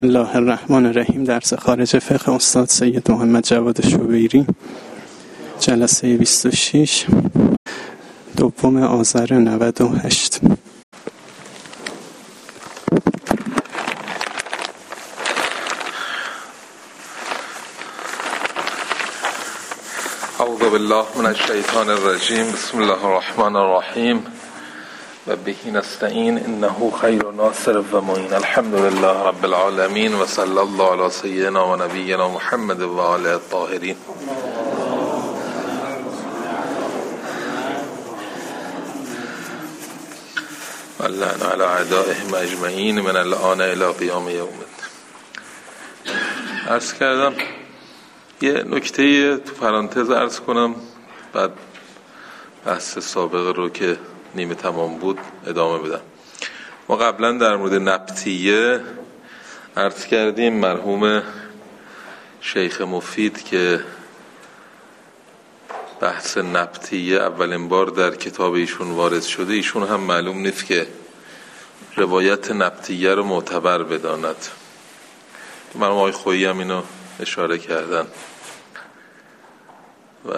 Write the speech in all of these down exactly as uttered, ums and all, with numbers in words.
الله الرحمن الرحیم. درس خارج فقه استاد سید محمد جواد شویری، جلسه بیست و شش، دوم آذر نود و هشت. اعوذ بالله من الشیطان الرجیم. بسم الله الرحمن الرحیم و بهی نستعین انه خیر ناصر و معین. الحمد لله رب العالمین و صلی الله علی سیدنا و نبینا محمد و آله الطاهرین. واللعن علی اعدائهم اجمعین من الآن الی قیام یوم الدین. عرض کردم یه نکته تو پرانتز عرض کنم، بعد بحث سابقه رو که نیمه تمام بود ادامه بدم. ما قبلا در مورد نبطیه عرض کردیم مرحوم شیخ مفید که بحث نبطیه اولین بار در کتاب ایشون وارد شده، ایشون هم معلوم نیست که روایت نبطیه رو معتبر بداند. مرحوم آقای خویی هم اینو اشاره کردن و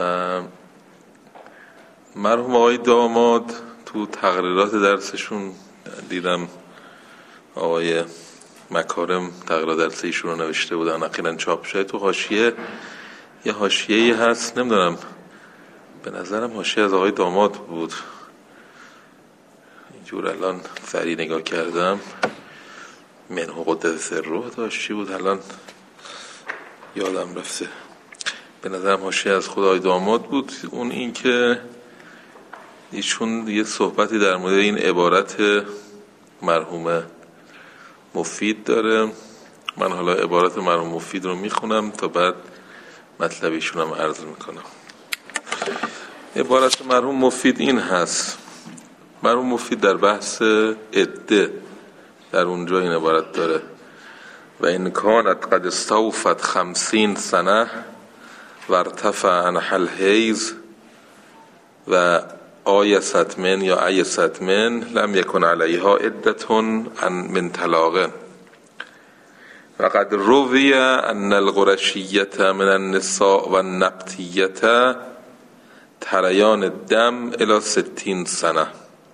مرحوم آقای داماد تو تقریرات درسشون دیدم آقای مکارم تقریر درس ایشون رو نوشته بودن، اخیراً چاپ شده. تو حاشیه یه حاشیه‌ای هست، نمیدونم، به نظرم حاشیه از آقای داماد بود، اینجور الان سریع نگاه کردم، منه قدس سره داشت چی بود الان یادم رفته، به نظرم حاشیه از خدای داماد بود. اون این که ایشون یه صحبتی در مورد این عبارت مرحوم مفید داره. من حالا عبارت مرحوم مفید رو میخونم تا بعد مطلب ایشون هم عرض میکنم. عبارت مرحوم مفید این هست. مرحوم مفید در بحث عده در اونجا این عبارت داره: و این کانت قد استوفت خمسین سنه و ارتفع عنها الحیض و آیست من یا ایست من لم یکن علیها عدتون من طلاق. و قد روی ان القرشیت من النساء و النبطیت تریان الدم الی ستین سنه.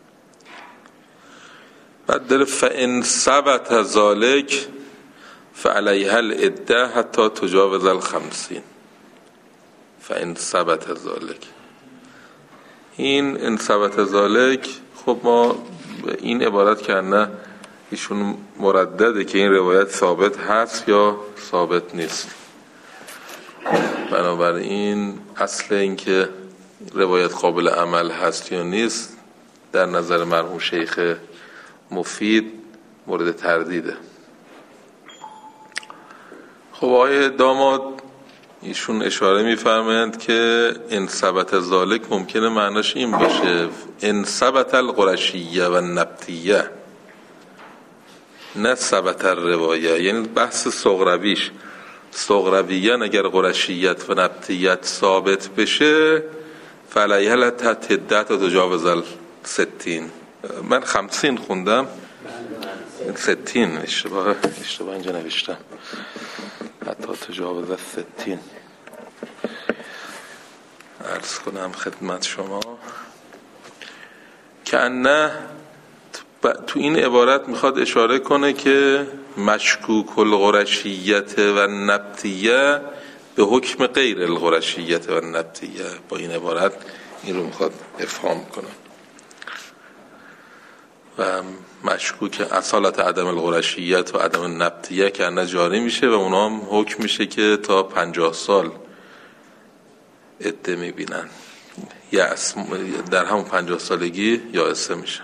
بعد داره فان ثبت ذلک فعلیها العده حتی تجاوز الخمسین. فان ثبت ذلک، این ان ثبت ذلک، خب ما این عبارت که نه ایشون مردده که این روایت ثابت هست یا ثابت نیست. بنابراین اصل این که روایت قابل عمل هست یا نیست در نظر مرحوم شیخ مفید مورد تردیده. خب آقای داماد ایشون اشاره می‌فرمایند که ان ثبت ذالک ممکنه معناش این باشه ان ثبت القرشیه و النبطیه، نه ثبت الروایه، یعنی بحث صغرویش صغرویان اگر قرشیت و نبطیت ثابت بشه فعلیها العده تا تجاوز الستین. من خمسین خوندم، ستین اشتباه اشتباه اینجا نوشتم، حتی تجاوز الستین. عرض کنم خدمت شما که نه تو این عبارت میخواد اشاره کنه که مشکوک القرشیت و نبطیه به حکم غیر القرشیت و نبطیه. با این عبارت این رو میخواد افهام کنه و مشکوک اصالت عدم القرشیت و عدم النبطیه که نه جاری میشه و اونا هم حکم میشه که تا پنجاه سال عده میبینن، یا در همون پنجاه سالگی یائسه میشن.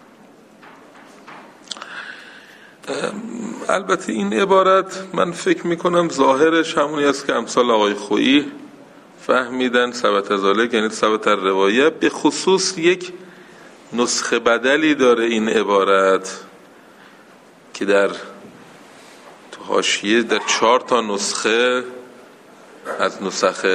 البته این عبارت من فکر میکنم ظاهرش همونی است که امثال آقای خویی فهمیدن ثبت ذالک یعنی ثبت الروایه. به خصوص یک نسخه بدلی داره این عبارت که در تو حاشیه در چهار تا نسخه از نسخ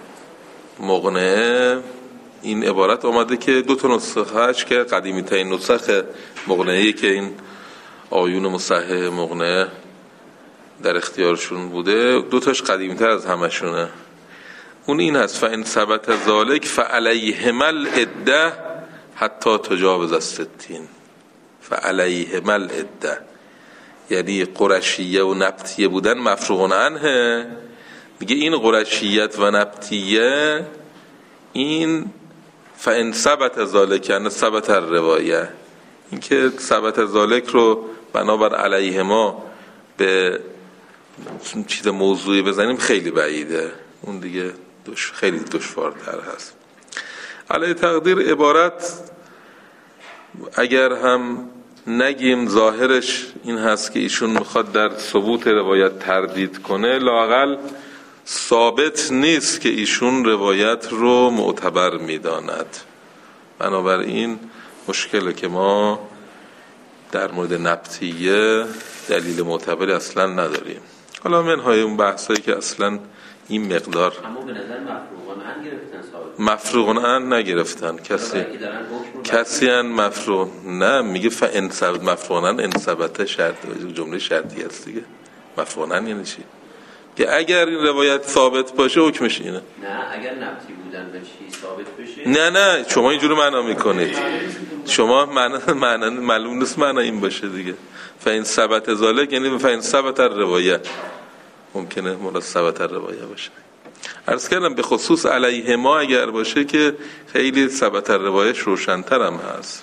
مقنعه این عبارت آمده که دو تا نسخه هش که قدیمی ترین نسخ مقنعه که این آیون مصحح مقنعه در اختیارشون بوده، دو تاش قدیمتر از همشونه. اون این هست فإن ثبت ذلک فعلیهما العده حتی تجاوز الستین. فعلیهما العده یعنی قرشیه و نبطیه بودن مفروغ عنه. میگه این قرشیت و نبطیه این فإن ثبت ذلک یعنی ثبت الروایه، این که ثبت ذلک رو بنابر علیهما به چیز موضوعی بزنیم خیلی بعیده، اون دیگه دش خیلی دشوارتر هست. علی تقدیر عبارت اگر هم نگیم ظاهرش این هست که ایشون میخواد در ثبوت روایت تردید کنه، لااقل ثابت نیست که ایشون روایت رو معتبر میداند. بنابراین مشکله که ما در مورد نبطیه دلیل معتبری اصلا نداریم. حالا منهای اون بحثایی که اصلا این مقدار اما به نظر مفروغان ان گرفتن ثابت مفروغان ان نگرفتن کسی کسی ان مفروغ نه میگه فإن ثبت مفروغان ان ثبت شرط جمله شرطی است دیگه. مفروغان ان یعنی چی؟ که اگر این روایت ثابت باشه حکمش اینه. نه اگر نبطی بودن به چی ثابت بشه؟ نه نه شما اینجوری معنا میکنید. شما معنا معنا معلوم نیست معنا این باشه دیگه. فإن ثبت ذلک یعنی فإن ثبت الروایه، ممکنه مراد ثبت الروایه باشه. عرض کردم به خصوص علیه ما اگر باشه که خیلی ثبت الروایه روشن‌تر هم هست.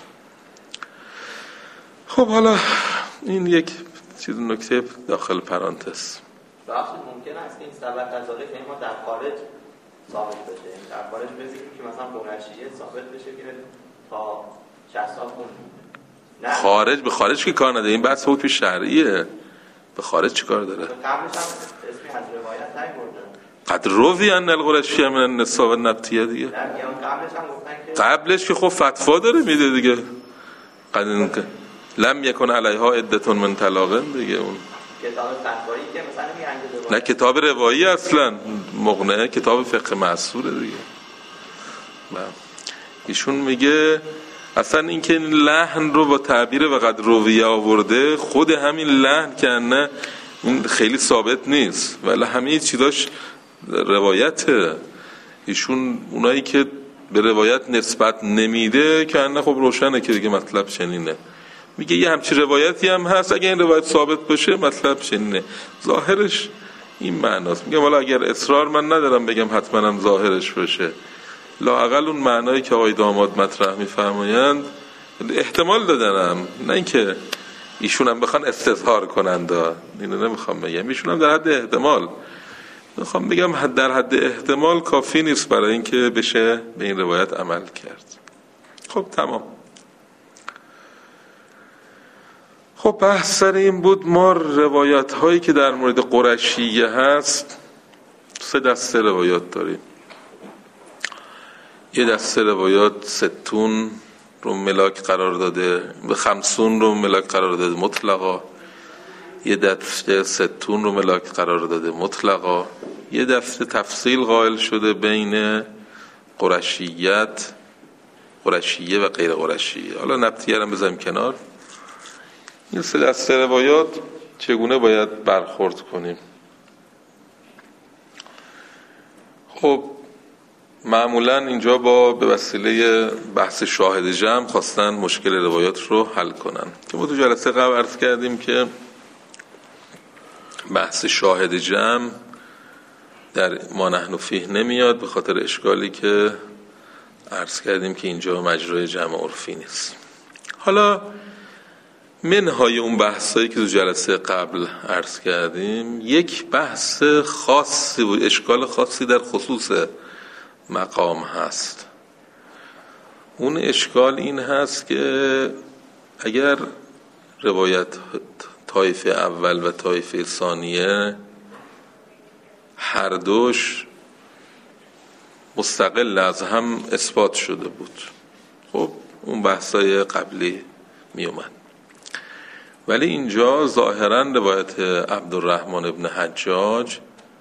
خب حالا این یک چیز نکته داخل پرانتز. بخشی ممکن است که این ثبت ذلک یعنی ما در خارج ثابت بشه، یعنی در خارج بزنیم که مثلا قرشیه ثابت بشه که تا شصت سال نه خارج به خارج که کار نداره، این بحث حکم شرعیه. به خارج چی کار داره؟ قبلش هم اسمی از روایت نبردن قد روی ان القرشیه من النساء والنبطیه دیگه. نه میگم قبلش هم گفتن که قبلش که خب فتوا داره میده دیگه. قد لم یکن علیها عدة من طلاق دیگه. اون کتاب فتوایی که مثلا میگن نه کتاب روایی اصلا مقنعه کتاب فقه معصوره دیگه. ایشون میگه اصلا این که این لحن رو با تعبیر وقد رویه آورده، خود همین لحن که نه این خیلی ثابت نیست ولی همه چیزاش روایته. ایشون اونایی که به روایت نسبت نمیده که نه خب روشنه که دیگه مطلب چنینه. میگه یه همچین روایتی هم هست، اگه این روایت ثابت باشه مطلب چنینه. ظاهرش این معناست. میگم والا اگر اصرار من ندارم بگم حتما هم ظاهرش باشه، لااقل اون معنایی که آقای داماد مطرح میفرمایند احتمال دادنم، نه اینکه ایشون هم بخوان استظهار کنند، اینو نمیخوام بگم، ایشون هم در حد احتمال میخوام بگم در حد احتمال کافی نیست برای اینکه بشه به این روایت عمل کرد. خب تمام. خب بحث سر این بود ما روایت هایی که در مورد قرشیه هست، سه دسته روایات داریم. یه دسته روایات ستون رو ملاک قرار داده، به خمسون رو ملاک قرار داده مطلقا. یه دسته ستون رو ملاک قرار داده مطلقا. یه دسته تفصیل قائل شده بین قرشیت، قرشیه و غیر قرشیه. حالا نبطیه رو بذاریم کنار. این سه دسته روایات چگونه باید برخورد کنیم؟ خب معمولا اینجا با به وسیله بحث شاهد جمع خواستن مشکل روایات رو حل کنن که ما تو جلسه قبل عرض کردیم که بحث شاهد جمع در ما نحن فیه نمیاد به خاطر اشکالی که عرض کردیم که اینجا مجرای جمع عرفی نیست. حالا منهای اون بحثایی که تو جلسه قبل عرض کردیم، یک بحث خاصی و اشکال خاصی در خصوص مقام هست. اون اشکال این هست که اگر روایت طایفه اول و طایفه ثانیه هر دوش مستقل از هم اثبات شده بود، خب اون بحثای قبلی می اومد. ولی اینجا ظاهرا روایت عبدالرحمن ابن حجاج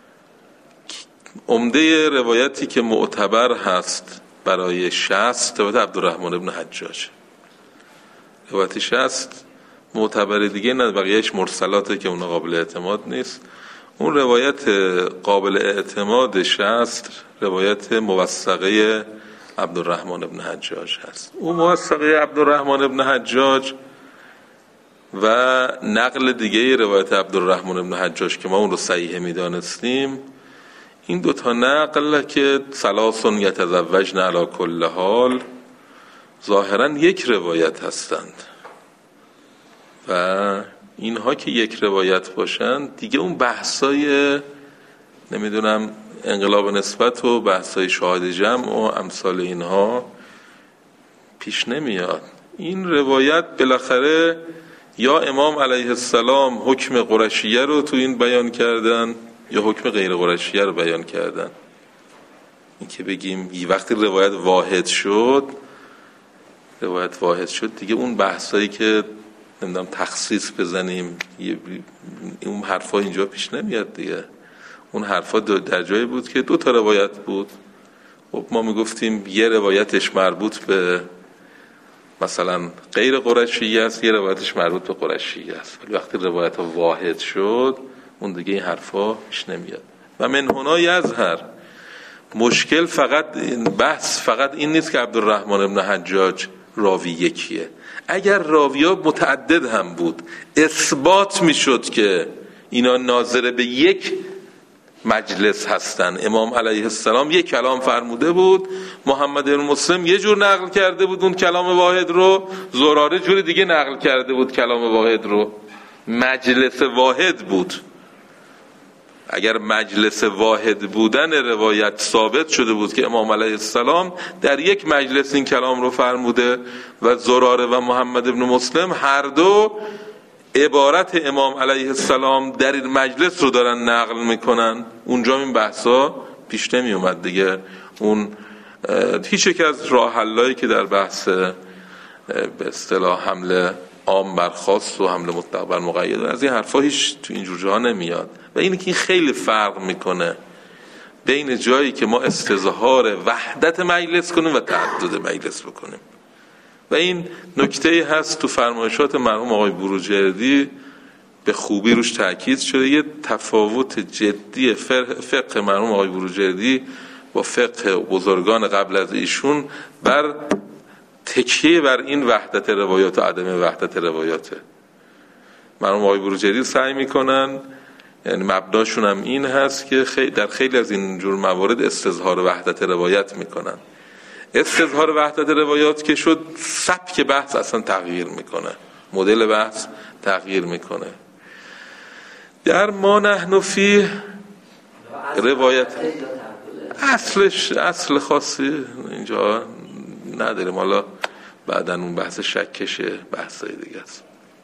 عمده روایتی که معتبر هست برای شصت روایت عبدالرحمن ابن حجاج. روایت شصت معتبر دیگه نه، بقیهش مرسلاته که اون قابل اعتماد نیست. اون روایت قابل اعتمادش هست روایت موثقه عبدالرحمن ابن حجاج هست. اون موثقه عبدالرحمن ابن حجاج و نقل دیگه روایت عبدالرحمن ابن حجاج که ما اون رو صحیح میدانستیم، این دوتا نقل که ثلاثون یتزوجن علی کل حال ظاهرا یک روایت هستند و اینها که یک روایت باشند دیگه اون بحثای نمیدونم انقلاب نسبت و بحثای شاهد جمع و امثال اینها پیش نمیاد. این روایت بالاخره یا امام علیه السلام حکم قرشیه رو تو این بیان کردن یا حکم غیر قرشیه رو بیان کردن. این که بگیم یه وقتی روایت واحد شد روایت واحد شد دیگه اون بحثایی که نمیدونم تخصیص بزنیم اون حرفا اینجا پیش نمیاد دیگه. اون حرفا در جایی بود که دو تا روایت بود. خب ما میگفتیم یه روایتش مربوط به مثلا غیر قرشی است، یه روایتش مربوط به قرشی است، ولی وقتی روایت ها واحد شد اون دیگه این حرفا پیش نمیاد. و من هنا یظهر مشکل فقط بحث فقط این نیست که عبدالرحمن ابن حجاج راوی یکیه. اگر راوی‌ها متعدد هم بود اثبات میشد که اینا ناظر به یک مجلس هستن. امام علیه السلام یک کلام فرموده بود، محمد بن مسلم یه جور نقل کرده بود اون کلام واحد رو، زراره جور دیگه نقل کرده بود کلام واحد رو. مجلس واحد بود. اگر مجلس واحد بودن روایت ثابت شده بود که امام علیه السلام در یک مجلس این کلام رو فرموده و زراره و محمد بن مسلم هر دو عبارت امام علیه السلام در این مجلس رو دارن نقل میکنن، اونجا این بحثا پیش نمی اومد دیگه. اون هیچ یک از راه حلایی که در بحث به اصطلاح حمله عام بر خاص و حمله مطلق بر مقید از این حرفا هیچ تو این جور جاها نمیاد. و اینی که این خیلی فرق میکنه بین جایی که ما استظهار وحدت مجلس کنیم و تعدد مجلس بکنیم. و این نکته هست تو فرمایشات مرحوم آقای بروجردی به خوبی روش تاکید شده. یه تفاوت جدی فقه مرحوم آقای بروجردی با فقه بزرگان قبل از ایشون بر تکیه بر این وحدت روایات و عدم وحدت روایاته. مرحوم آقای بروجردی سعی میکنن، یعنی مبناشون هم این هست که خیلی در خیلی از این جور موارد استظهار وحدت روایت میکنن. استظهار وحدت روایات که شد سبک بحث اصلا تغییر میکنه، مدل بحث تغییر میکنه. در ما نحن فی روایت اصلش اصل خاصی اینجا نداریم، حالا بعدن اون بحث شکشه بحثای دیگه است.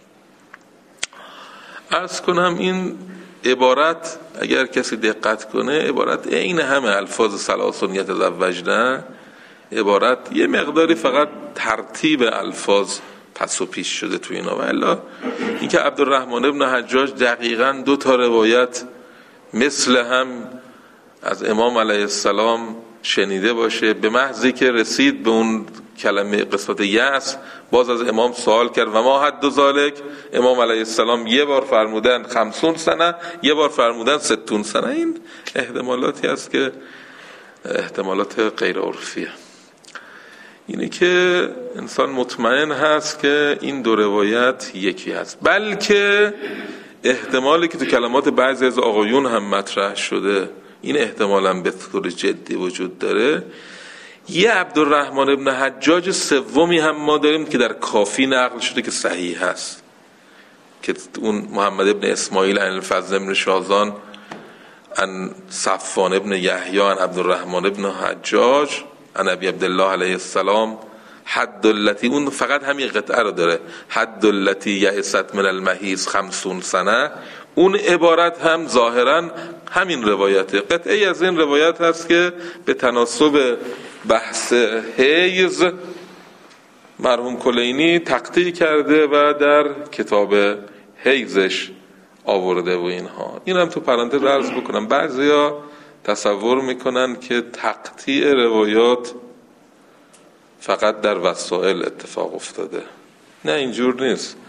عرض کنم این عبارت اگر کسی دقت کنه عبارت عین همه الفاظ ثلاثون یتزوجن، عبارت یه مقداری فقط ترتیب الفاظ پس و پیش شده تو اینا. و الا اینکه عبدالرحمن ابن حجاج دقیقاً دو تا روایت مثل هم از امام علیه السلام شنیده باشه، به محضی که رسید به اون کلمه قسمت یأس باز از امام سوال کرد و ما حد و ذالک، امام علیه السلام یه بار فرمودن خمسون سنه یه بار فرمودن ستون سنه. این احتمالاتی هست که احتمالات غیر عرفیه. اینه که انسان مطمئن هست که این دو روایت یکی هست، بلکه احتمالی که تو کلمات بعضی از آقایون هم مطرح شده این احتمال هم به طور جدی وجود داره. یه عبدالرحمن ابن حجاج سومی هم ما داریم که در کافی نقل شده که صحیح هست، که اون محمد ابن اسماعیل عن الفضل ابن شازان عن صفوان ابن یحیی عن عبدالرحمن ابن حجاج عن ابی عبدالله علیه السلام حد التی، اون فقط همین قطعه رو داره، حد التی یئست من المحیض خمسون سنه. اون عبارت هم ظاهرا همین روایته، قطعه از این روایت هست که به تناسب بحث حیض مرحوم کلینی تقطیع کرده و در کتاب حیضش آورده و اینها. این هم تو پرانتز عرض بکنم، بعضیا تصور میکنن که تقطیع روایات فقط در وسائل اتفاق افتاده. نه اینجور نیست.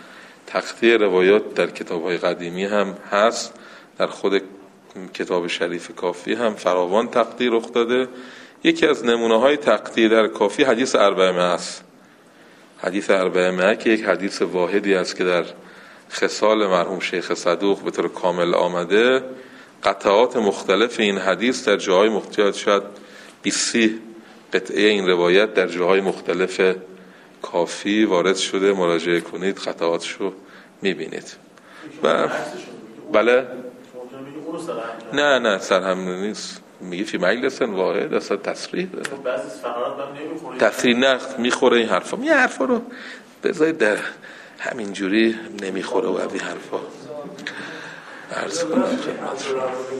تقطیع روایات در کتاب‌های قدیمی هم هست، در خود کتاب شریف کافی هم فراوان تقطیع رخ داده. یکی از نمونه‌های تقطیع در کافی حدیث اربعه است. حدیث اربعه که یک حدیث واحدی است که در خصال مرحوم شیخ صدوق به طور کامل آمده. قطعات مختلف این حدیث در جاهای مختلف، شاید بیست قطعه این روایت در جاهای مختلف کافی وارد شده. مراجعه کنید، قطعاتشو میبینید. و بله نه نه سرهم نیست، میگه فی مجلس واحد، اصلا تصریح داره. بعضی فقرات هم نمیخوره. تصریح نه میخوره این حرفا. این حرفا رو بذارید در همینجوری نمیخوره و این حرفا عرض کنم خدمتتون.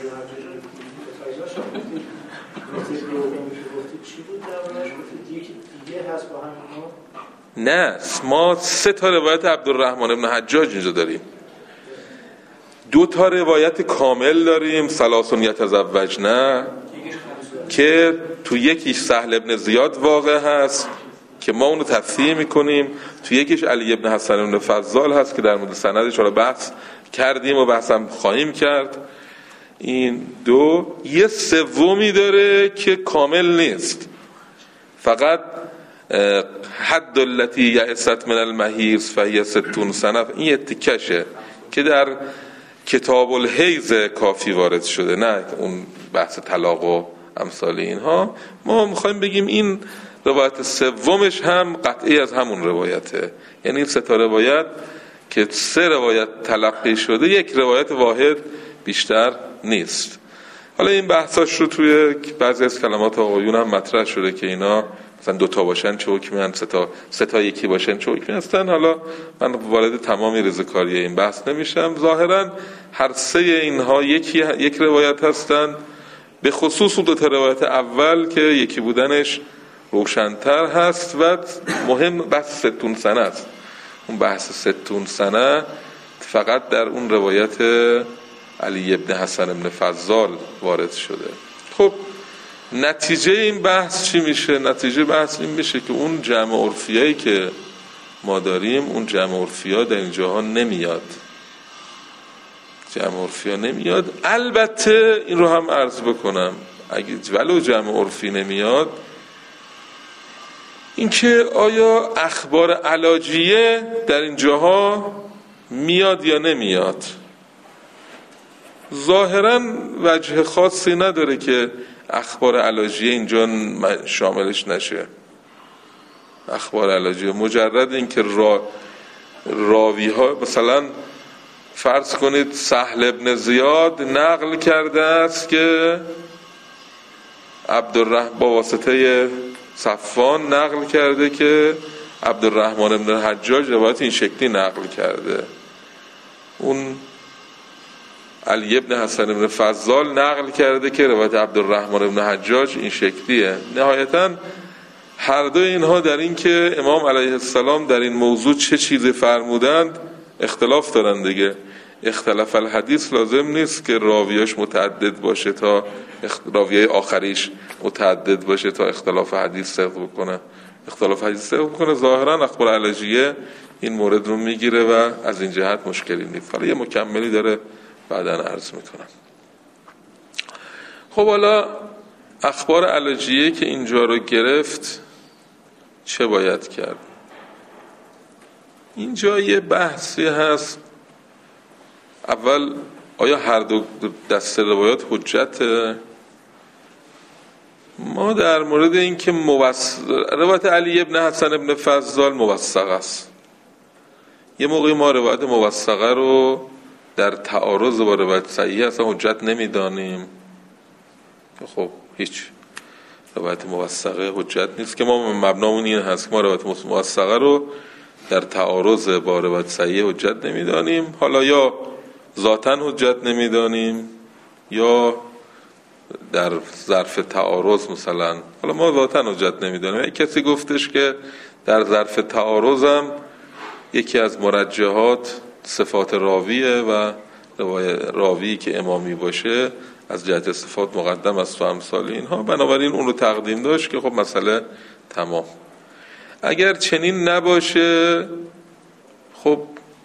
نه ما سه تا روایت عبدالرحمن بن حجاج اینجا داریم. دو تا روایت کامل داریم، ثلاثون یتزوجن، که تو یکیش سهل ابن زیاد واقع هست که ما اونو تفسیر میکنیم، تو یکیش علی ابن حسن ابن فضال هست که در مورد سندش رو بحث کردیم و بحث هم خواهیم کرد. این دو. یه سومی داره که کامل نیست، فقط حد التی یئست من المحیض فهی ستون سنه، این تیکشه که در کتاب الحیض کافی وارد شده، نه اون بحث طلاق و امثال اینها. ما میخوایم بگیم این روایت سومش هم قطعی از همون روایته، یعنی این سه تا روایت که سه روایت تلقی شده، یک روایت واحد بیشتر نیست. حالا این بحثاش رو توی بعضی از کلمات آقایون هم مطرح شده که اینا مثلا دوتا باشن چه حکمی هستن، سه تا سه تا یکی باشن چه حکمی هستن. حالا من وارد تمامی ریزکاری این بحث نمیشم. ظاهرا هر سه اینها یکی یک روایت هستن، به خصوص دو تا روایت اول که یکی بودنش روشن‌تر هست و مهم بحث ستون سنه است. اون بحث ستون سنه فقط در اون روایت علی ابن حسن ابن فضال وارد شده. خب نتیجه این بحث چی میشه؟ نتیجه بحث این میشه که اون جمع عرفیایی که ما داریم، اون جمع عرفیا در این جاها نمیاد. جمع عرفیا نمیاد. البته این رو هم عرض بکنم، اگه ولو جمع عرفی نمیاد، این که آیا اخبار علاجیه در این جاها میاد یا نمیاد؟ ظاهرا وجه خاصی نداره که اخبار علاجیه اینجا شاملش نشه. اخبار علاجیه مجرد این که را راوی ها، مثلا فرض کنید سهل ابن زیاد نقل کرده است که عبدالرحمن با واسطه صفوان نقل کرده که عبدالرحمن ابن حجاج روایت این شکلی نقل کرده. اون علی ابن حسن ابن فضال نقل کرده که روایت عبدالرحمن ابن حجاج این شکلیه. نهایتاً هر دو اینها در این که امام علیه السلام در این موضوع چه چیزی فرمودند اختلاف دارن دیگه. اختلاف الحدیث لازم نیست که راویاش متعدد باشه تا راویای آخریش متعدد باشه تا اختلاف حدیث صدق بکنه. اختلاف حدیث صدق بکنه ظاهرا اخبار علاجیه این مورد رو میگیره و از این جهت مشکلی نیست. حالا یه مکملی داره بعداً عرض میکنم. خب حالا اخبار علاجیه که اینجا رو گرفت چه باید کرد؟ اینجا یه بحثی هست. اول آیا هر دو دسته روایات حجته؟ ما در مورد این که موثق روایت علی ابن حسن ابن فضال موثق است، یه موقعی ما روایت موثقه رو در تعارض با روایت صحیح اصلا حجت نمیدانیم. خب هیچ، روایت موثقه حجت نیست که ما مبنامون این هست که ما روایت موثقه رو در تعارض با روایت صحیح حجت نمیدانیم. حالا یا ذاتاً حجت نمیدانیم یا در ظرف تعارض، مثلا حالا ما ذاتاً حجت نمیدانیم. کسی گفتش که در ظرف تعارضم یکی از مرجحات صفات راویه و راوی که امامی باشه از جهت صفات مقدم است و امثال اینها، بنابراین اون رو تقدیم داشت که خب مسئله تمام. اگر چنین نباشه خب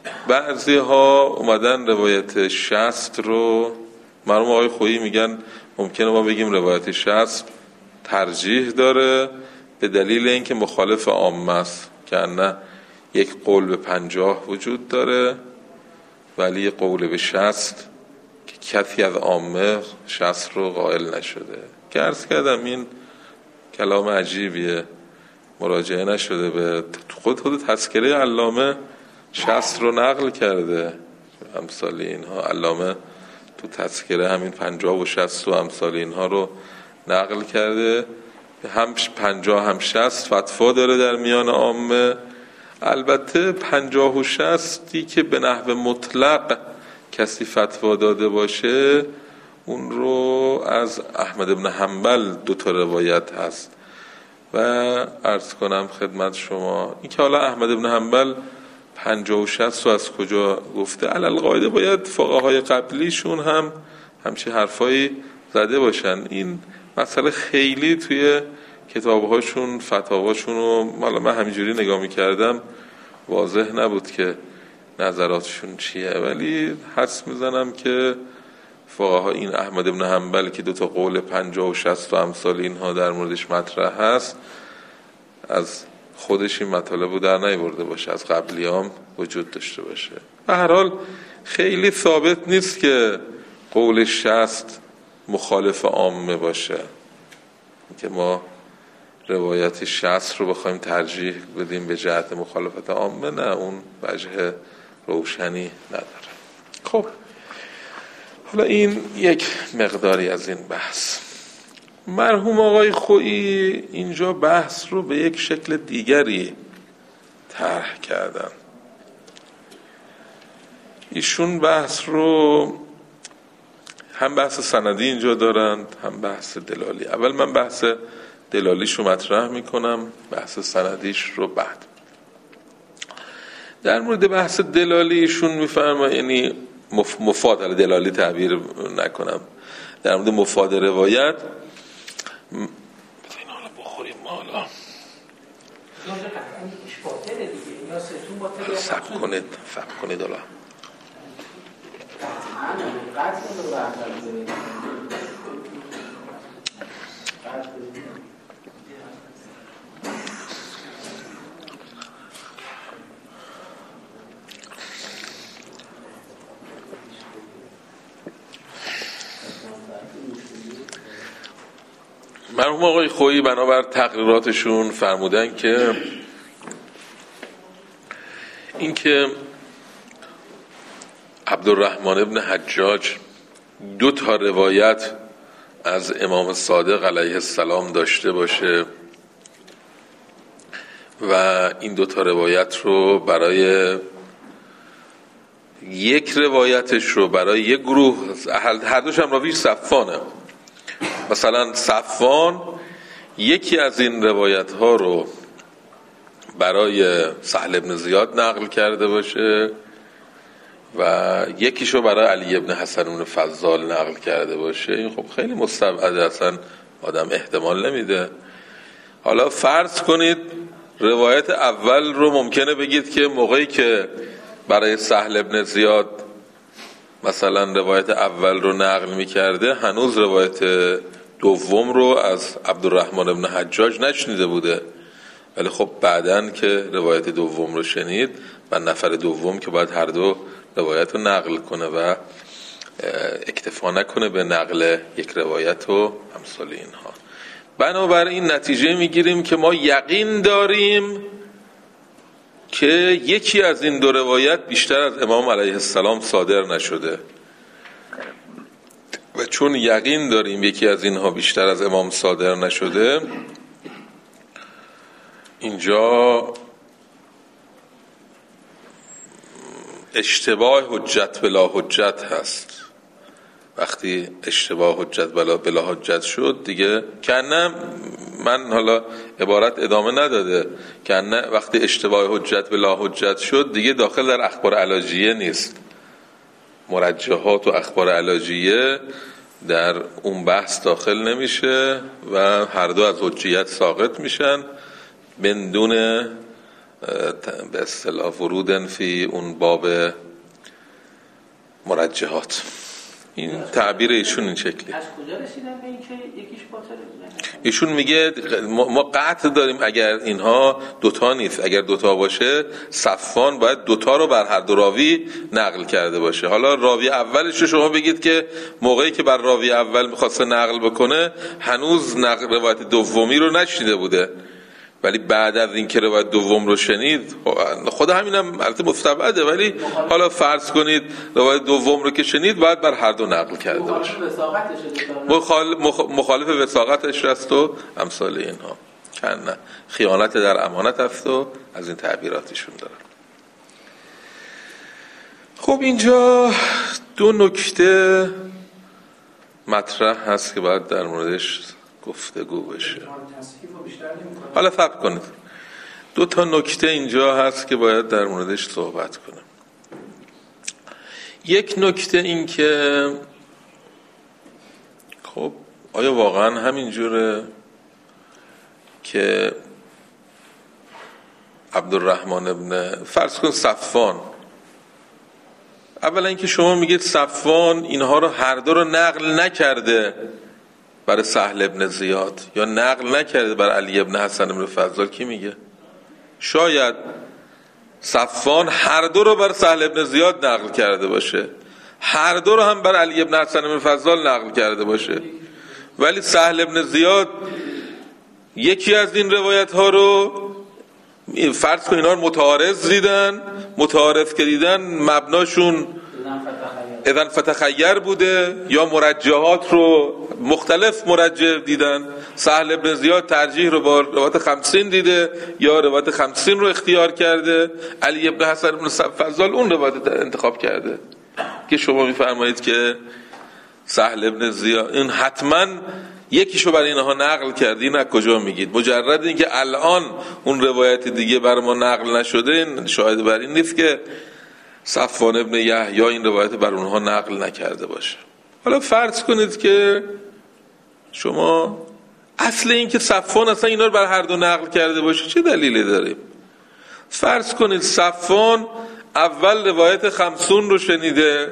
بعضی ها اومدن روایت شصت رو، مرحوم آقای خویی میگن ممکنه ما بگیم روایت شصت ترجیح داره به دلیل اینکه مخالف عامه است، که نه یک قول به پنجاه وجود داره ولی قول به شصت که کسی از عامه شصت رو قائل نشده. که عرض کردم این کلام عجیبیه، مراجعه نشده به خود خود تذکره علامه شصت رو نقل کرده، امثال اینها علامه تو تذکره همین پنجاه و شصت و امثال اینها رو نقل کرده، هم پنجاه هم شصت فتوا داره در میان عامه. البته پنجاه و شصتی که به نحو مطلق کسی فتوا داده باشه اون رو از احمد بن حنبل دو تا روایت هست و عرض کنم خدمت شما این که حالا احمد بن حنبل پنجاه و شصت رو از کجا گفته، علل قاعده باید فقهای قبلیشون هم همچه حرفایی زده باشن. این مسئله خیلی توی کتابهاشون فتاواشون و حالا من همینجوری نگاه میکردم واضح نبود که نظراتشون چیه، ولی حدس میزنم که فقها این احمد بن حنبل که دوتا قول پنجاه و شصت و امثال اینها در موردش مطرح هست از خودش این مطالب رو در نیاورده باشه، از قبلیام وجود داشته باشه. به هر حال خیلی ثابت نیست که قول شصت مخالف عامه باشه، که ما روایت شصت رو بخوایم ترجیح بدیم به جهت مخالفت عامه، نه، اون وجه روشنی نداره. خب حالا این یک مقداری از این بحث. مرحوم آقای خویی اینجا بحث رو به یک شکل دیگری طرح کردن. ایشون بحث رو هم بحث سندی اینجا دارند هم بحث دلالی. اول من بحث دلالیش رو مطرح میکنم، بحث سندیش رو بعد. در مورد بحث دلالی ایشون میفرما، یعنی مفاد دلالی تعبیر نکنم، در مورد مفاد روایت بذارین حالا بخوریم حالا سب کنید سب کنید حالا مرحوم آقای خویی بنابر تقریراتشون فرمودن که این که عبدالرحمن ابن حجاج دو تا روایت از امام صادق علیه السلام داشته باشه و این دو تا روایت رو برای یک روایتش رو برای یک گروه، هر دوش هم راویش صفوانه، مثلا صفوان یکی از این روایت ها رو برای سهل ابن زیاد نقل کرده باشه و یکیشو برای علی ابن حسن ابن فضال نقل کرده باشه، این خب خیلی مستبعده، اصلا آدم احتمال نمیده. حالا فرض کنید روایت اول رو ممکنه بگید که موقعی که برای سهل ابن زیاد مثلا روایت اول رو نقل میکرده هنوز روایت دوم رو از عبدالرحمن ابن حجاج نشنیده بوده، ولی خب بعدن که روایت دوم رو شنید و نفر دوم که باید هر دو روایت رو نقل کنه و اکتفا نکنه به نقل یک روایت و امثال اینها. بنابراین نتیجه میگیریم که ما یقین داریم که یکی از این دو روایت بیشتر از امام علیه السلام صادر نشده و چون یقین داریم یکی از اینها بیشتر از امام صادر نشده، اینجا اشتباه حجت بلا حجت هست. وقتی اشتباه حجت بلا بلا حجت شد دیگه کنه، من حالا عبارت ادامه نداده، کنه وقتی اشتباه حجت بلا حجت شد دیگه داخل در اخبار علاجیه نیست، مرجحات و اخبار علاجیه در اون بحث داخل نمیشه و هر دو از حجیت ساقط میشن بدون به اصطلاح ورودن فی اون باب مرجحات. این تعبیر ایشون این شکلی. از کجا رسیدن به این که یکیش باطله؟ ایشون میگه ما قطع داریم اگر اینها دوتا نیست، اگر دوتا باشه صفوان باید دوتا رو بر هر دو راوی نقل کرده باشه. حالا راوی اولش رو شما بگید که موقعی که بر راوی اول میخواسته نقل بکنه هنوز نقل روایت دومی رو نشنیده بوده، ولی بعد از این که روایت دوم رو شنید، خود همینم البته مستبعده، ولی حالا فرض کنید روایت دوم رو که شنید باید بر هر دو نقل کرده باشه. مخالف مخالف وثاقتش است و امثال اینها. کنه خیانت در امانت است و از این تعبیراتشون دارن. خب اینجا دو نکته مطرح هست که باید در موردش گفتگو بشه. حالا صبر کنید، دو تا نکته اینجا هست که باید در موردش صحبت کنم. یک نکته این که خب آیا واقعا همینجوره که عبدالرحمن ابن فرض کن صفوان، اولا اینکه شما میگید صفوان اینها رو هر دو رو نقل نکرده برای سهل ابن زیاد یا نقل نکرده برای علی ابن حسن ابن فضال، کی میگه؟ شاید صفوان هر دو رو برای سهل ابن زیاد نقل کرده باشه، هر دو رو هم برای علی ابن حسن ابن فضال نقل کرده باشه، ولی سهل ابن زیاد یکی از این روایت ها رو فرض کن اینا رو متعارض دیدن، متعارض که دیدن مبناشون اذن فتخیر بوده یا مرجحات رو مختلف مرجح دیدن. سهل ابن زیاد ترجیح رو با روایت خمسین دیده یا روایت خمسین رو اختیار کرده، علی ابن حسن ابن فضال اون روایت انتخاب کرده که شما میفرمایید که سهل ابن زیاد این حتما یکیشو برای اینها نقل کردین. از کجا میگید؟ مجرد این که الان اون روایت دیگه بر ما نقل نشده این شاهد بر این نیست که صفوان ابن یحیی این روایت بر اونها نقل نکرده باشه. حالا فرض کنید که شما اصل این که صفوان اصلا اینا رو بر هر دو نقل کرده باشه چه دلیلی داریم؟ فرض کنید صفوان اول روایت خمسون رو شنیده،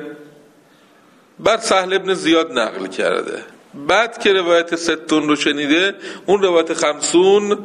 بعد سهل ابن زیاد نقل کرده، بعد که روایت ستون رو شنیده اون روایت خمسون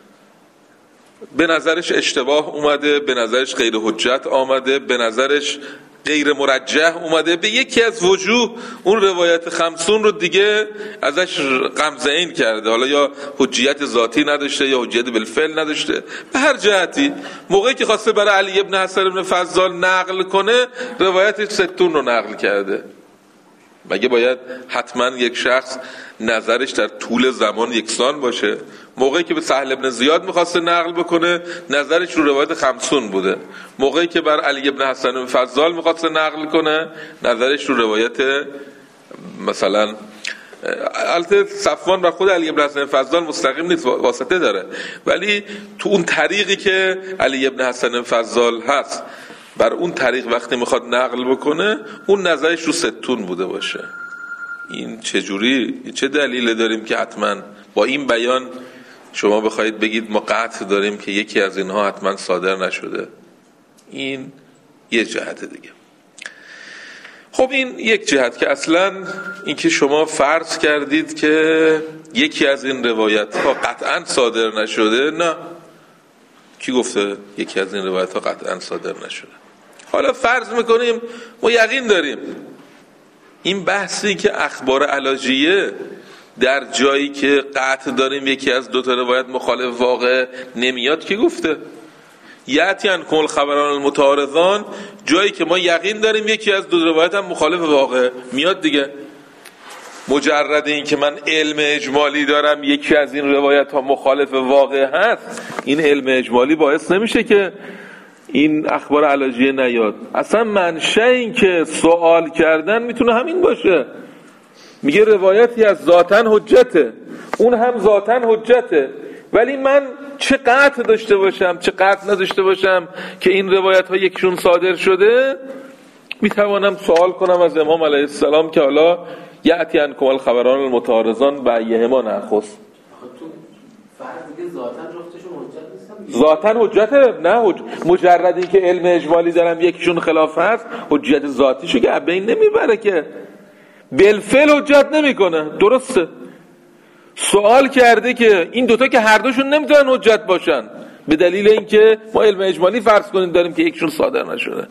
به نظرش اشتباه اومده، به نظرش غیر حجت آمده، به نظرش غیر مرجح اومده، به یکی از وجوه اون روایت خمسون رو دیگه ازش غمزه این کرده، حالا یا حجیت ذاتی نداشته یا حجیت بالفعل نداشته، به هر جهتی موقعی که خواسته برای علی ابن حسن ابن فضال نقل کنه روایت ستون رو نقل کرده. مگه باید حتما یک شخص نظرش در طول زمان یکسان باشه؟ موقعی که به سهل ابن زیاد میخواسته نقل بکنه نظرش رو روایت خمسون بوده، موقعی که بر علی ابن حسن ابن فضال میخواسته نقل کنه نظرش رو روایت مثلا البته صفوان و خود علی ابن حسن فضال مستقیم نیست، واسطه داره، ولی تو اون طریقی که علی ابن حسن فضال هست بر اون طریق وقتی میخواد نقل بکنه اون نظرش رو ستون بوده باشه. این چجوری چه دلیل داریم که حتما با این بیان شما بخواید بگید ما قطع داریم که یکی از اینها حتما صادر نشده؟ این یه جهت دیگه. خب این یک جهت که اصلا این که شما فرض کردید که یکی از این روایت ها قطعا صادر نشده. نه، کی گفته یکی از این روایت ها قطعا صادر نشده؟ حالا فرض میکنیم ما یقین داریم این بحثی که اخبار علاجیه در جایی که قطع داریم یکی از دو تا روایت مخالف واقع نمیاد، کی گفته؟ یاتیان کل خبران المتعارضان، جایی که ما یقین داریم یکی از دو روایت هم مخالف واقع میاد دیگه. مجرد این که من علم اجمالی دارم یکی از این روایت ها مخالف واقع هست، این علم اجمالی باعث نمیشه که این اخبار علاجیه نیاد. اصلا منشأ این که سوال کردن میتونه همین باشه، میگه روایتی از ذاتن حجته، اون هم ذاتن حجته، ولی من چه قطع داشته باشم چه قطع نداشته باشم که این روایت ها یکشون صادر شده، میتوانم سوال کنم از امام علیه السلام که حالا یأتی عنکم الخبران المتعارضان بأیهما نأخذ. فرض دیگه ذاتن جفتشون حجت نیستن ذاتن حجته؟ نه حج... مجرد این که علم اجمالی دارم یکیشون خلاف هست حجت ذاتیشو که از بین نمیبره که بالفعل حجت نمیکنه. درسته سوال کرده که این دوتا که هر دوشون نمیتونن حجت باشن به دلیل اینکه ما علم اجمالی فرض کنیم داریم که یکیشون صادر نشده.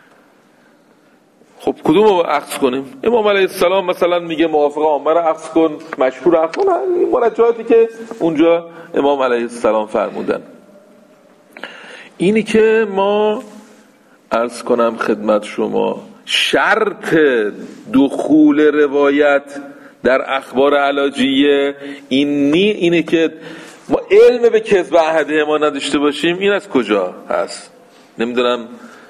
خب کدوم رو اخذ کنیم؟ امام علیه السلام مثلا میگه موافقه عامه رو اخذ کن، مشهور اخذ کن، این مرجعاتی که اونجا امام علیه السلام فرمودن. اینی که ما عرض کنم خدمت شما شرط دخول روایت در اخبار علاجیه این نی اینه که ما علم به کذب احده ما نداشته باشیم. این از کجا هست؟ نمیدونم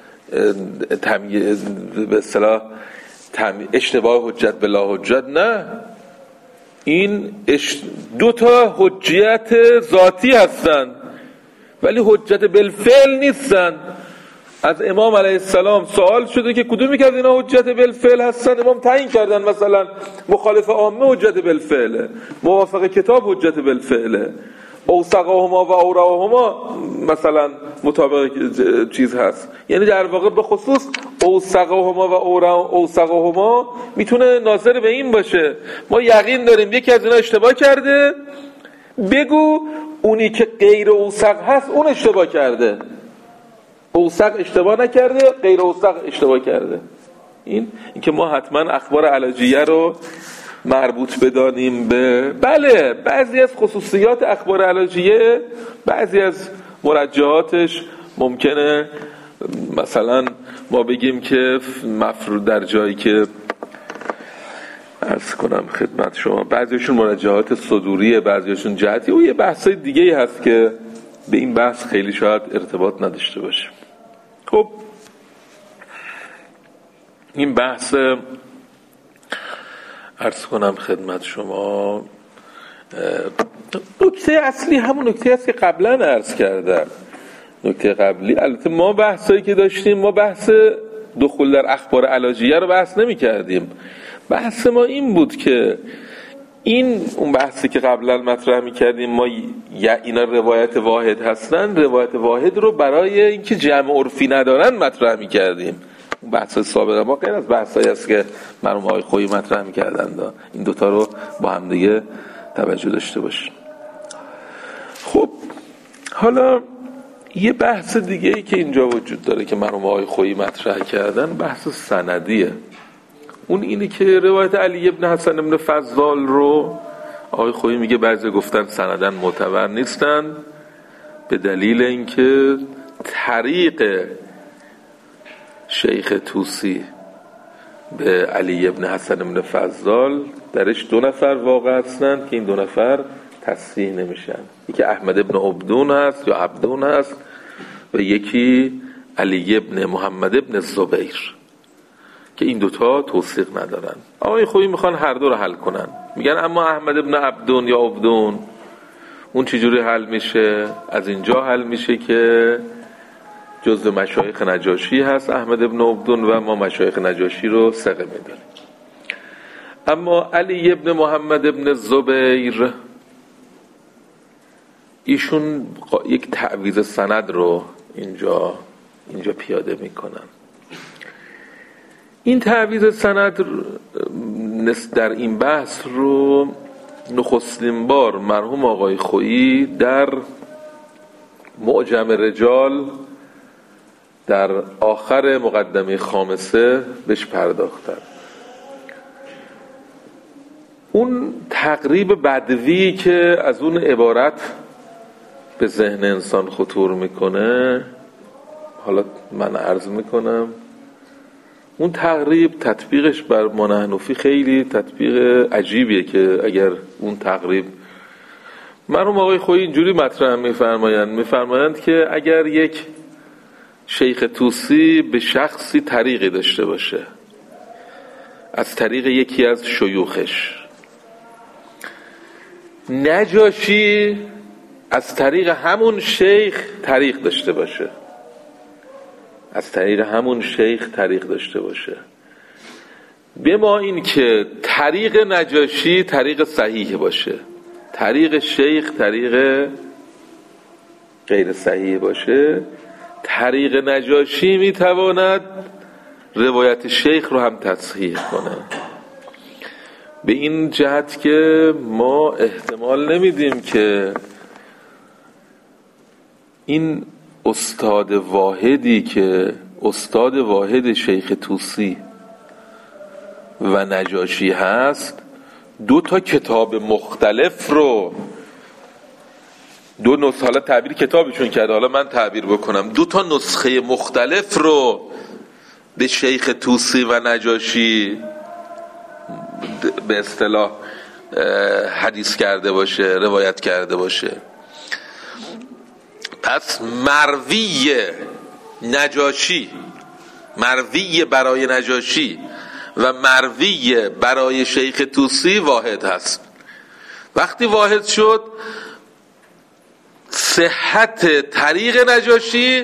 تمیز به اصطلاح اشتباه حجت بلا حجت، نه، این دو تا حجت ذاتی هستن ولی حجت بالفعل نیستن. از امام علیه السلام سوال شده که کدومی که از اینا حجت بالفعل هستن، امام تعیین کردن مثلا مخالف عامه حجت بالفعله، موافق کتاب حجت بالفعله، اوثقهما و اوراهما مثلا مطابق چیز هست. یعنی در واقع به خصوص اوثقهما و اوثقهما میتونه ناظر به این باشه ما یقین داریم یکی از اینا اشتباه کرده، بگو اونی که غیر اوثق هست اون اشتباه کرده، اوثق اشتباه نکرده، غیر اوثق اشتباه کرده. این اینکه ما حتما اخبار علاجیه رو مربوط بدانیم به بله بعضی از خصوصیات اخبار علاجیه، بعضی از مرجعاتش ممکنه مثلا ما بگیم که مفروض در جایی که عرض کنم خدمت شما بعضیشون مرجعات صدوریه، بعضیشون جهتی، و یه بحثای دیگه هست که به این بحث خیلی شاید ارتباط نداشته باشه. خب این بحث عرض کنم خدمت شما نکته اصلی همون نکته است که قبلا عرض کردم. نکته قبلی البته ما بحثایی که داشتیم ما بحث دخول در اخبار علاجیه رو بحث نمی کردیم. بحث ما این بود که این اون بحثی که قبلا مطرح می کردیم ما یا اینا روایت واحد هستن، روایت واحد رو برای اینکه جمع عرفی ندارن مطرح می کردیم. اون بحث سابقه ما غیر از بحثایی است که مرحوم آقای خویی مطرح می کردن. این دوتا رو با هم دیگه توجه داشته باشیم. خب حالا یه بحث دیگه ای که اینجا وجود داره که مرحوم آقای خویی مطرح کردن بحث سندیه. اون اینه که روایت علی ابن حسن ابن فضال رو آقای خویی میگه بعضی گفتن سندن معتبر نیستن به دلیل اینکه طریق شیخ طوسی به علی ابن حسن ابن فضال درش دو نفر واقع هستن که این دو نفر تصحیح نمیشن. یکی احمد ابن عبدون هست یا عبدون هست و یکی علی ابن محمد ابن زبیر که این دوتا توثیق ندارن. آقای خویی میخوان هر دو رو حل کنن. میگن اما احمد ابن عبدون یا عبدون اون چجوری حل میشه؟ از اینجا حل میشه که جزء مشایخ نجاشی هست احمد ابن عبدون و ما مشایخ نجاشی رو ثقه میدونیم. اما علی ابن محمد ابن زبیر ایشون یک تعویض سند رو اینجا اینجا پیاده میکنن. این تعویض سند در این بحث رو نخستین بار مرحوم آقای خویی در معجم رجال در آخر مقدمه خامسه بهش پرداختن. اون تقریب بدوی که از اون عبارت به ذهن انسان خطور میکنه، حالا من عرض میکنم اون تقریب تطبیقش بر ما نحنفی خیلی تطبیق عجیبیه که اگر اون تقریب مرحوم آقای خویی اینجوری مطرح میفرمایند میفرمایند که اگر یک شیخ طوسی به شخصی طریقی داشته باشه از طریق یکی از شیوخش، نجاشی از طریق همون شیخ طریق داشته باشه از طریق همون شیخ طریق داشته باشه به ما این که طریق نجاشی طریق صحیح باشه، طریق شیخ طریق غیر صحیح باشه، طریق نجاشی میتواند روایت شیخ رو هم تصحیح کنه. به این جهت که ما احتمال نمیدیم که این استاد واحدی که استاد واحد شیخ طوسی و نجاشی هست دو تا کتاب مختلف رو، دو نسخه، حالا تعبیر کتابشون کرده، حالا من تعبیر بکنم، دو تا نسخه مختلف رو به شیخ طوسی و نجاشی به اصطلاح حدیث کرده باشه، روایت کرده باشه. پس مروی نجاشی، مروی برای نجاشی و مروی برای شیخ طوسی واحد هست. وقتی واحد شد، صحت طریق نجاشی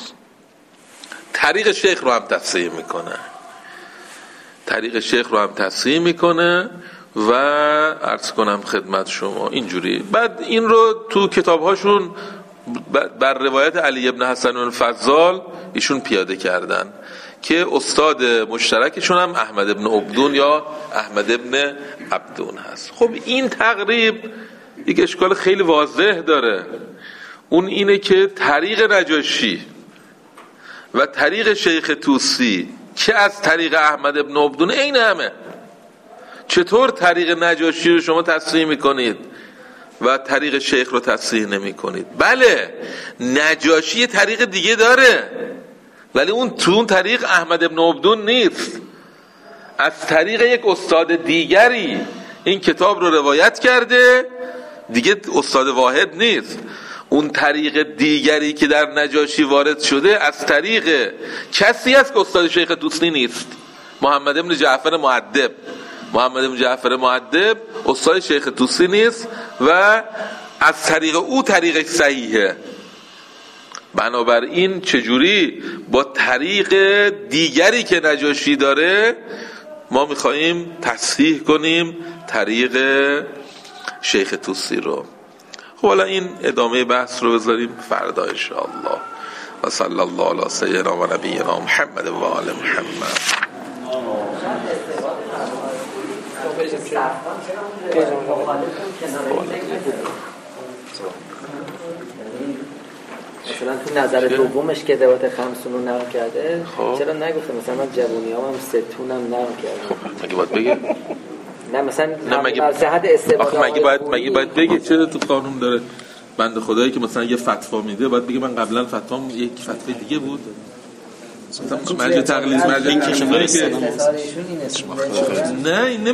طریق شیخ رو هم تصحیح میکنه، طریق شیخ رو هم تصحیح میکنه و عرض کنم خدمت شما اینجوری. بعد این رو تو کتابهاشون بر روایت علی ابن حسن الفضال ایشون پیاده کردن که استاد مشترکشون هم احمد ابن عبدون یا احمد ابن عبدون هست. خب این تقریب یک اشکال خیلی واضح داره، اون اینه که طریق نجاشی و طریق شیخ طوسی که از طریق احمد ابن عبدون عین همه. چطور طریق نجاشی رو شما تصحیح میکنید و طریق شیخ رو تصحیح نمی کنید؟ بله، نجاشی طریق دیگه داره، ولی اون تو اون طریق احمد ابن عبدون نیست، از طریق یک استاد دیگری این کتاب رو روایت کرده، دیگه استاد واحد نیست. اون طریق دیگری که در نجاشی وارد شده از طریق کسی است که استاد شیخ طوسی نیست، محمد ابن جعفر مؤدب. محمد ابن جعفر مؤدب استاد شیخ طوسی نیست و از طریق او طریق صحیحه. بنابراین چجوری با طریق دیگری که نجاشی داره ما میخواییم تصحیح کنیم طریق شیخ طوسی رو؟ خب حالا این ادامه بحث رو بذاریم فردا ان شاء الله. و صلی الله علی سیدنا و نبینا محمد و آل محمد. مثلا تو نظر دومش که روایت خمسون رو نقل کرده، چرا نگفته مثلا من جوونیام هم ستونم نقل کرده؟ خب مگه باید بگه؟ نه مثلا نه مگه بر صحت استفاده آخه مگه باید مگه باید بگه؟ چرا تو قانون داره بنده خدایی که مثلا یه فتوا میده باید بگه من قبلا فتوام یک فتوای دیگه بود؟ مثلا مرجع تقلید مرجع که نه این